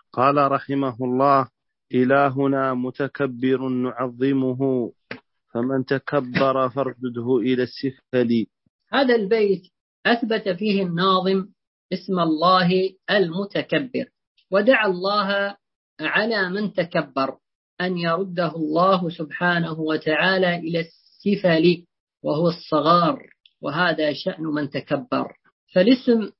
قال رحمه الله: إلهنا متكبر نعظمه، فمن تكبر فاردده إلى السفل. هذا البيت أثبت فيه الناظم اسم الله المتكبر، ودعا الله على من تكبر أن يرده الله سبحانه وتعالى إلى السفل وهو الصغار، وهذا شأن من تكبر. فالاسم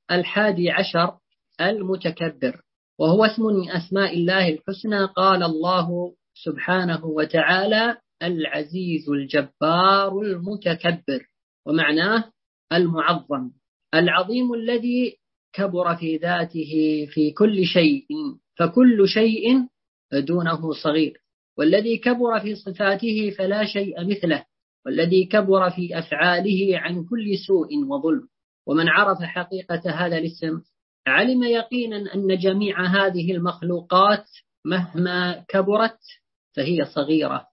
11 المتكبر، وهو اسم من أسماء الله الحسنى. قال الله سبحانه وتعالى: العزيز الجبار المتكبر، ومعناه المعظم العظيم الذي كبر في ذاته في كل شيء، فكل شيء دونه صغير، والذي كبر في صفاته فلا شيء مثله، والذي كبر في أفعاله عن كل سوء وظلم. ومن عرف حقيقة هذا الاسم علم يقينا أن جميع هذه المخلوقات مهما كبرت فهي صغيرة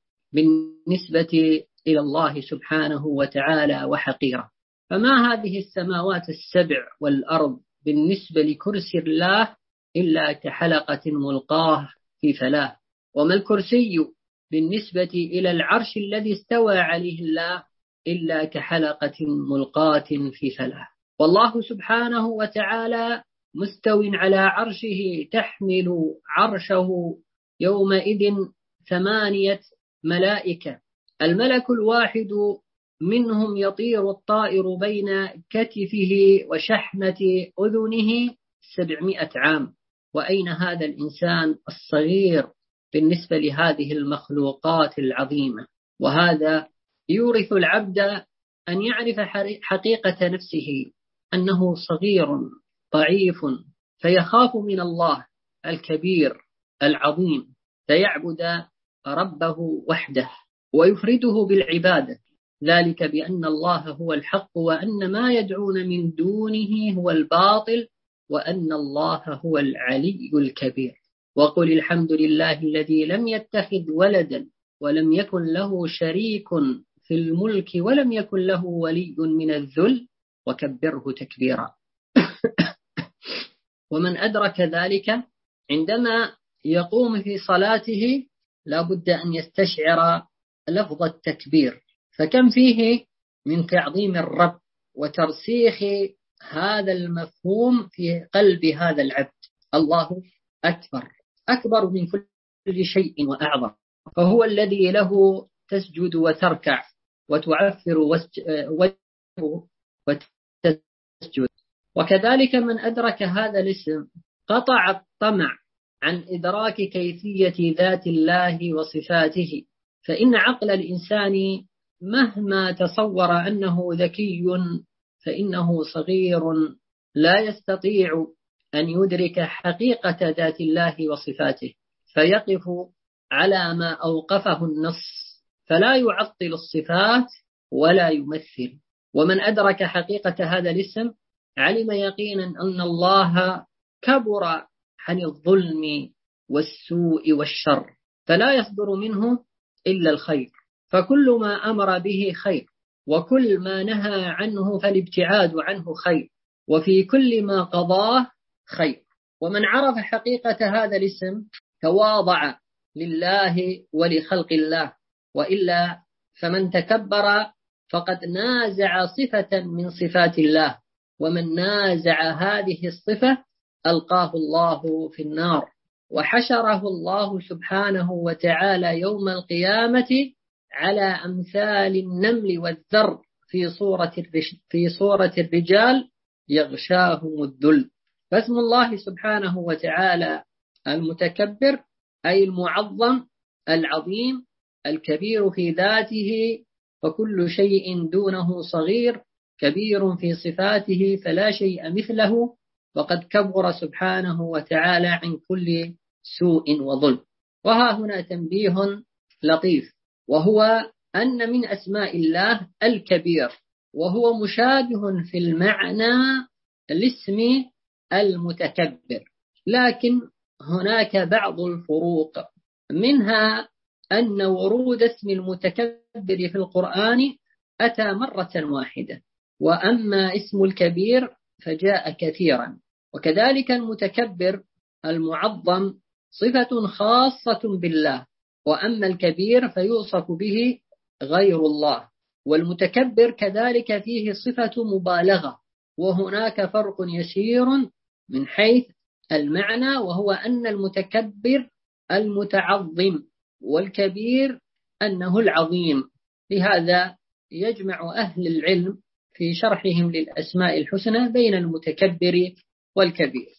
بالنسبة إلى الله سبحانه وتعالى وحقيرة. فما هذه السماوات السبع والأرض بالنسبة لكرسي الله إلا كحلقة ملقاة في فلاة، وما الكرسي بالنسبة إلى العرش الذي استوى عليه الله إلا كحلقة ملقاة في فلاة. والله سبحانه وتعالى مستو على عرشه، تحمل عرشه يومئذ 8 ملائكة، الملك الواحد منهم يطير الطائر بين كتفه وشحمة أذنه 700 عام. وأين هذا الإنسان الصغير بالنسبة لهذه المخلوقات العظيمة؟ وهذا يورث العبد أن يعرف حقيقة نفسه أنه صغير ضعيف، فيخاف من الله الكبير العظيم، فيعبد ربه وحده ويفرده بالعبادة، ذلك بأن الله هو الحق، وأن ما يدعون من دونه هو الباطل، وأن الله هو العلي الكبير. وقل الحمد لله الذي لم يتخذ ولدا ولم يكن له شريك في الملك ولم يكن له ولي من الذل وكبره تكبيرا. ومن أدرك ذلك عندما يقوم في صلاته لا بد أن يستشعر لفظ التكبير، فكم فيه من تعظيم الرب وترسيخ هذا المفهوم في قلب هذا العبد. الله أكبر، أكبر من كل شيء وأعظم، فهو الذي له تسجد وتركع وتعفر وجهه وتسجد. وكذلك من أدرك هذا الاسم قطع الطمع عن إدراك كيفية ذات الله وصفاته، فإن عقل الإنسان مهما تصور أنه ذكي فإنه صغير لا يستطيع أن يدرك حقيقة ذات الله وصفاته، فيقف على ما أوقفه النص، فلا يعطل الصفات ولا يمثل. ومن أدرك حقيقة هذا الاسم علم يقينا أن الله كبر عن الظلم والسوء والشر، فلا يصدر منه إلا الخير، فكل ما أمر به خير، وكل ما نهى عنه فالابتعاد عنه خير، وفي كل ما قضاه خير. ومن عرف حقيقة هذا الاسم تواضع لله ولخلق الله، وإلا فمن تكبر فقد نازع صفة من صفات الله، ومن نازع هذه الصفة ألقاه الله في النار، وحشره الله سبحانه وتعالى يوم القيامة على أمثال النمل والذر في صورة الرجال يغشاهم الذل. فاسم الله سبحانه وتعالى المتكبر أي المعظم العظيم الكبير في ذاته، فكل شيء دونه صغير، كبير في صفاته فلا شيء مثله، وقد كبر سبحانه وتعالى عن كل سوء وظلم. وها هنا تنبيه لطيف، وهو أن من أسماء الله الكبير، وهو مشابه في المعنى لاسم المتكبر، لكن هناك بعض الفروق، منها أن ورود اسم المتكبر في القرآن أتى مرة واحدة، وأما اسم الكبير فجاء كثيرا. وكذلك المتكبر المعظم صفة خاصة بالله، وأما الكبير فيوصف به غير الله. والمتكبر كذلك فيه صفة مبالغة، وهناك فرق يسير من حيث المعنى، وهو أن المتكبر المتعظم، والكبير أنه العظيم. لهذا يجمع أهل العلم في شرحهم للأسماء الحسنى بين المتكبر والكبير.